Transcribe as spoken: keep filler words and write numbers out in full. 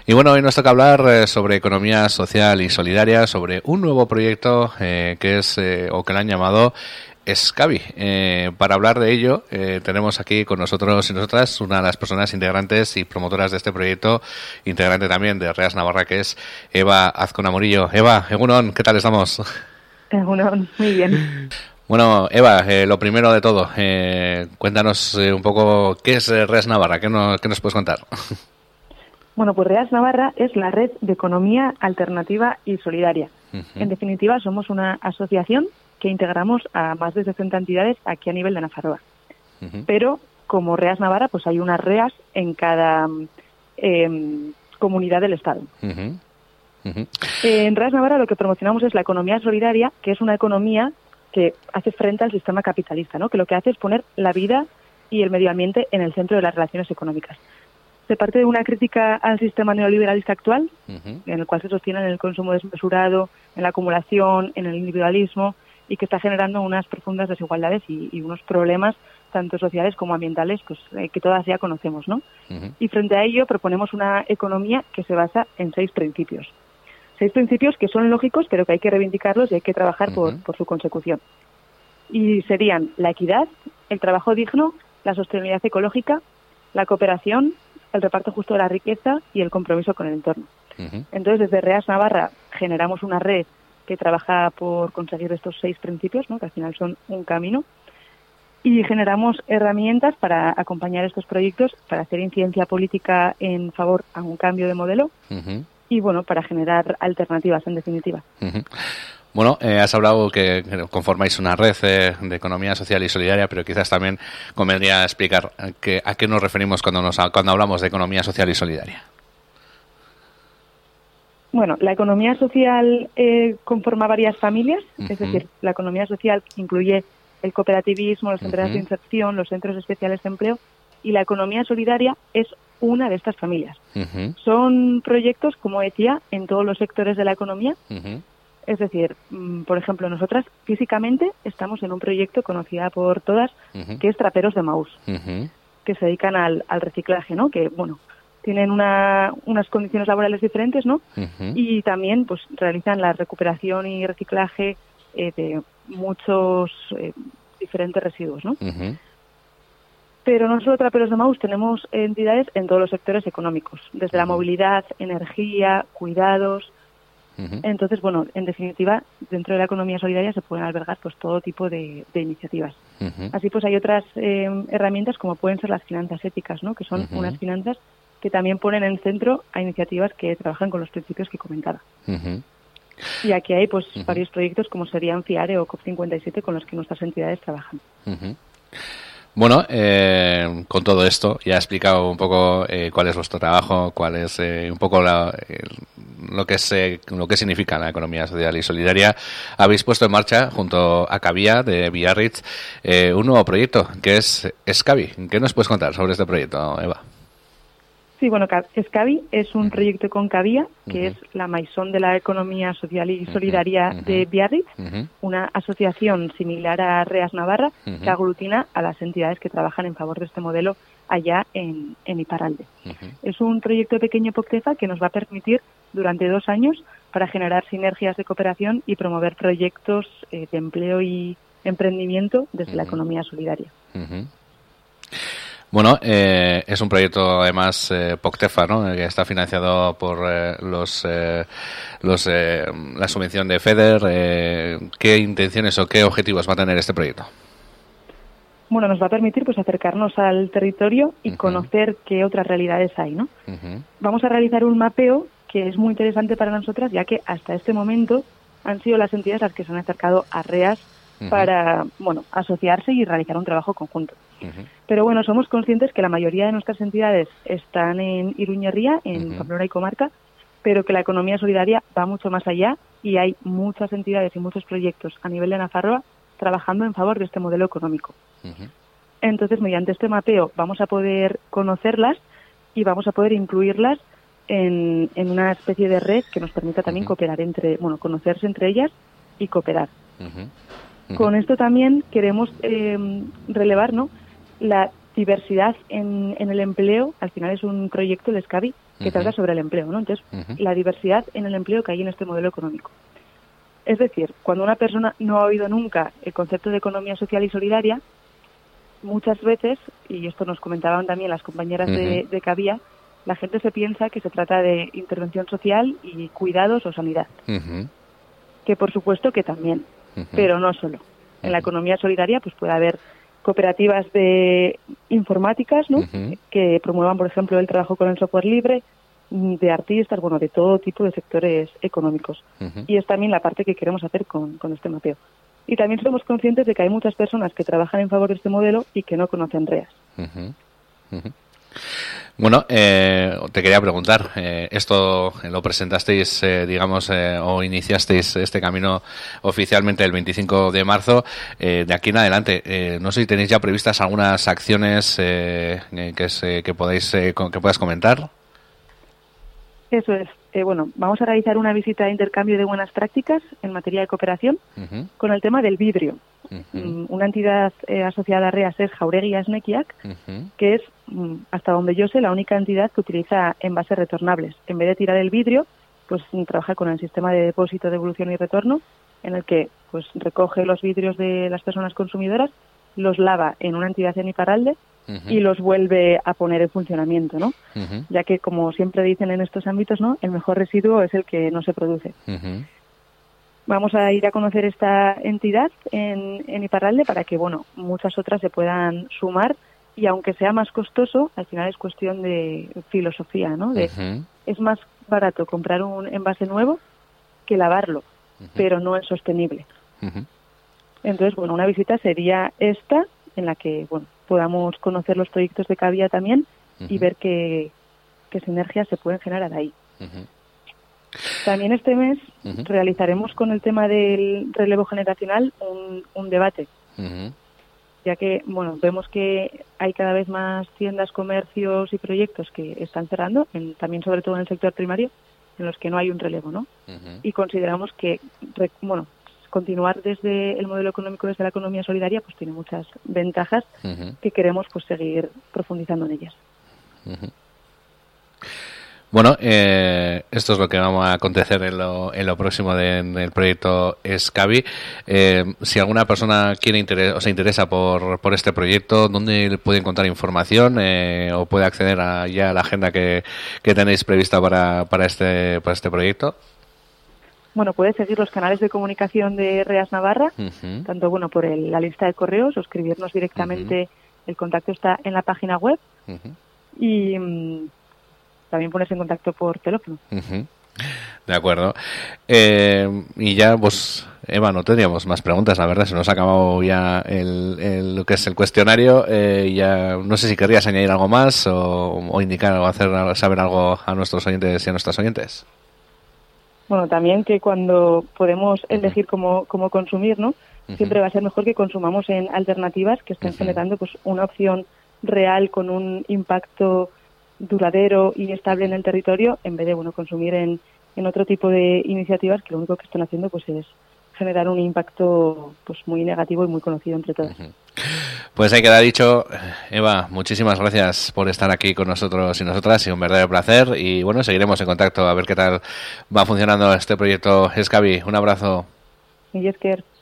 Y bueno, hoy nos toca hablar eh, sobre economía social y solidaria, sobre un nuevo proyecto eh, que es, eh, o que le han llamado Escavi. Eh, para hablar de ello, eh, tenemos aquí con nosotros y nosotras una de las personas integrantes y promotoras de este proyecto, integrante también de Reas Navarra, que es Eva Azcona Morillo. Eva, Egunon, ¿qué tal estamos? Egunon, muy bien. Bueno, Eva, eh, lo primero de todo, eh, cuéntanos eh, un poco qué es eh, Reas Navarra, ¿qué, no, qué nos puedes contar? Bueno, pues Reas Navarra es la red de economía alternativa y solidaria. Uh-huh. En definitiva, somos una asociación que integramos a más de sesenta entidades aquí a nivel de Nafarroa. Uh-huh. Pero, como Reas Navarra, pues hay unas reas en cada eh, comunidad del Estado. Uh-huh. Uh-huh. Eh, en Reas Navarra lo que promocionamos es la economía solidaria, que es una economía que hace frente al sistema capitalista, ¿no? Que lo que hace es poner la vida y el medio ambiente en el centro de las relaciones económicas. Se parte de una crítica al sistema neoliberalista actual, uh-huh. en el cual se sostiene en el consumo desmesurado, en la acumulación, en el individualismo, y que está generando unas profundas desigualdades y, y unos problemas tanto sociales como ambientales, pues eh, que todas ya conocemos, ¿no? Uh-huh. Y frente a ello proponemos una economía que se basa en seis principios. Seis principios que son lógicos, pero que hay que reivindicarlos y hay que trabajar uh-huh. por, por su consecución. Y serían la equidad, el trabajo digno, la sostenibilidad ecológica, la cooperación, el reparto justo de la riqueza y el compromiso con el entorno. Uh-huh. Entonces, desde Reas Navarra generamos una red que trabaja por conseguir estos seis principios, ¿no? Que al final son un camino, y generamos herramientas para acompañar estos proyectos, para hacer incidencia política en favor a un cambio de modelo uh-huh. y, bueno, para generar alternativas, en definitiva. Uh-huh. Bueno, eh, has hablado que conformáis una red eh, de economía social y solidaria, pero quizás también convendría explicar que, a qué nos referimos cuando, nos, cuando hablamos de economía social y solidaria. Bueno, la economía social eh, conforma varias familias, uh-huh. es decir, la economía social incluye el cooperativismo, las empresas uh-huh. de inserción, los centros especiales de empleo, y la economía solidaria es una de estas familias. Uh-huh. Son proyectos, como decía, en todos los sectores de la economía. Uh-huh. Es decir, por ejemplo, nosotras físicamente estamos en un proyecto conocido por todas, uh-huh. que es Traperos de Maús, uh-huh. que se dedican al, al reciclaje, ¿no? Que, bueno, tienen una, unas condiciones laborales diferentes, ¿no? Uh-huh. Y también, pues, realizan la recuperación y reciclaje eh, de muchos eh, diferentes residuos, ¿no? Uh-huh. Pero no solo Traperos de Maús, tenemos entidades en todos los sectores económicos, desde uh-huh. la movilidad, energía, cuidados. Uh-huh. Entonces, bueno, en definitiva, dentro de la economía solidaria se pueden albergar pues todo tipo de, de iniciativas. Uh-huh. Así pues hay otras eh, herramientas como pueden ser las finanzas éticas, ¿no? Que son uh-huh. unas finanzas que también ponen en centro a iniciativas que trabajan con los principios que comentaba. Uh-huh. Y aquí hay pues uh-huh. varios proyectos como serían FIARE o COP cincuenta y siete con los que nuestras entidades trabajan. Uh-huh. Bueno, eh, con todo esto ya he explicado un poco eh, cuál es vuestro trabajo, cuál es eh, un poco la, eh, lo que es eh, lo que significa la economía social y solidaria. Habéis puesto en marcha junto a Cavia de Biarritz eh, un nuevo proyecto que es Escavi. ¿Qué nos puedes contar sobre este proyecto, Eva? Sí, bueno, Escavi es un proyecto con Cavia, que uh-huh. es la maison de la economía social y solidaria uh-huh. de Biarritz, uh-huh. una asociación similar a Reas Navarra uh-huh. que aglutina a las entidades que trabajan en favor de este modelo allá en, en Iparralde. Uh-huh. Es un proyecto pequeño POCTEFA que nos va a permitir durante dos años para generar sinergias de cooperación y promover proyectos eh, de empleo y emprendimiento desde uh-huh. la economía solidaria. Uh-huh. Bueno, eh, es un proyecto además eh, POCTEFA, ¿no? Que está financiado por eh, los, eh, los eh, la subvención de FEDER. Eh, ¿Qué intenciones o qué objetivos va a tener este proyecto? Bueno, nos va a permitir pues acercarnos al territorio y uh-huh. conocer qué otras realidades hay, ¿no? Uh-huh. Vamos a realizar un mapeo que es muy interesante para nosotras, ya que hasta este momento han sido las entidades las que se han acercado a Reas uh-huh. para, bueno, asociarse y realizar un trabajo conjunto. Uh-huh. Pero bueno, somos conscientes que la mayoría de nuestras entidades están en Iruñerría, en uh-huh. Pamplona y comarca, pero que la economía solidaria va mucho más allá y hay muchas entidades y muchos proyectos a nivel de Nafarroa trabajando en favor de este modelo económico. Uh-huh. Entonces, mediante este mapeo vamos a poder conocerlas y vamos a poder incluirlas en, en una especie de red que nos permita también uh-huh. cooperar entre, bueno, conocerse entre ellas y cooperar. Uh-huh. Uh-huh. Con esto también queremos eh, relevar, ¿no?, la diversidad en, en el empleo. Al final es un proyecto, el Escavi, que uh-huh. trata sobre el empleo, ¿no? Entonces, uh-huh. la diversidad en el empleo que hay en este modelo económico. Es decir, cuando una persona no ha oído nunca el concepto de economía social y solidaria, muchas veces, y esto nos comentaban también las compañeras uh-huh. de, de Cabía, la gente se piensa que se trata de intervención social y cuidados o sanidad. Uh-huh. Que por supuesto que también, uh-huh. pero no solo. En uh-huh. la economía solidaria pues puede haber cooperativas de informáticas, ¿no? Uh-huh. que promuevan, por ejemplo, el trabajo con el software libre, de artistas, bueno, de todo tipo de sectores económicos. Uh-huh. Y es también la parte que queremos hacer con, con este mapeo. Y también somos conscientes de que hay muchas personas que trabajan en favor de este modelo y que no conocen REAS. Uh-huh. Uh-huh. Bueno, eh, te quería preguntar, eh, esto lo presentasteis, eh, digamos, eh, o iniciasteis este camino oficialmente el veinticinco de marzo. Eh, de aquí en adelante, eh, no sé si tenéis ya previstas algunas acciones eh, que, se, que, podéis, eh, que puedas comentar. Eso es. Eh, bueno, vamos a realizar una visita de intercambio de buenas prácticas en materia de cooperación uh-huh. con el tema del vidrio. Uh-huh. Una entidad eh, asociada a REAS es Jauregui Asnekiak, uh-huh. que es, hasta donde yo sé, la única entidad que utiliza envases retornables. En vez de tirar el vidrio, pues trabaja con el sistema de depósito, devolución y retorno, en el que pues recoge los vidrios de las personas consumidoras, los lava en una entidad en Iparralde uh-huh. y los vuelve a poner en funcionamiento, ¿no? Uh-huh. Ya que, como siempre dicen en estos ámbitos, ¿no? El mejor residuo es el que no se produce. Uh-huh. Vamos a ir a conocer esta entidad en, en Iparralde para que, bueno, muchas otras se puedan sumar, y aunque sea más costoso, al final es cuestión de filosofía, ¿no? De, uh-huh. Es más barato comprar un envase nuevo que lavarlo, uh-huh. pero no es sostenible. Uh-huh. Entonces, bueno, una visita sería esta, en la que, bueno, podamos conocer los proyectos de Cabía también uh-huh. y ver qué, qué sinergias se pueden generar ahí. Uh-huh. También este mes uh-huh. realizaremos con el tema del relevo generacional un, un debate, uh-huh. ya que, bueno, vemos que hay cada vez más tiendas, comercios y proyectos que están cerrando, en, también sobre todo en el sector primario, en los que no hay un relevo, ¿no? Uh-huh. Y consideramos que, bueno, continuar desde el modelo económico, desde la economía solidaria, pues tiene muchas ventajas uh-huh. que queremos pues seguir profundizando en ellas. Uh-huh. Bueno, eh, esto es lo que vamos a acontecer en lo, en lo próximo de, en el proyecto Escavi. Eh, si alguna persona quiere interes, o se interesa por, por este proyecto, ¿dónde puede encontrar información eh, o puede acceder a ya a la agenda que, que tenéis prevista para, para, este, para este proyecto? Bueno, puede seguir los canales de comunicación de REAS Navarra, uh-huh. tanto bueno por el, la lista de correos o escribirnos directamente. Uh-huh. El contacto está en la página web uh-huh. y um, también ponerse en contacto por teléfono. Uh-huh. De acuerdo. Eh, y ya, pues, Eva, no tendríamos más preguntas, la verdad. Se nos ha acabado ya el, el, lo que es el cuestionario. Eh, ya no sé si querrías añadir algo más o, o indicar o hacer saber algo a nuestros oyentes y a nuestras oyentes. Bueno, también que cuando podemos elegir cómo, cómo consumir, ¿no? Uh-huh. Siempre va a ser mejor que consumamos en alternativas que estén uh-huh. generando pues una opción real con un impacto duradero y estable en el territorio, en vez de bueno consumir en, en otro tipo de iniciativas que lo único que están haciendo pues es generar un impacto pues muy negativo y muy conocido entre todas. Uh-huh. Pues ahí queda dicho. Eva, muchísimas gracias por estar aquí con nosotros y nosotras, ha sido un verdadero placer y bueno, seguiremos en contacto a ver qué tal va funcionando este proyecto Escavi. Un abrazo. Y Esker.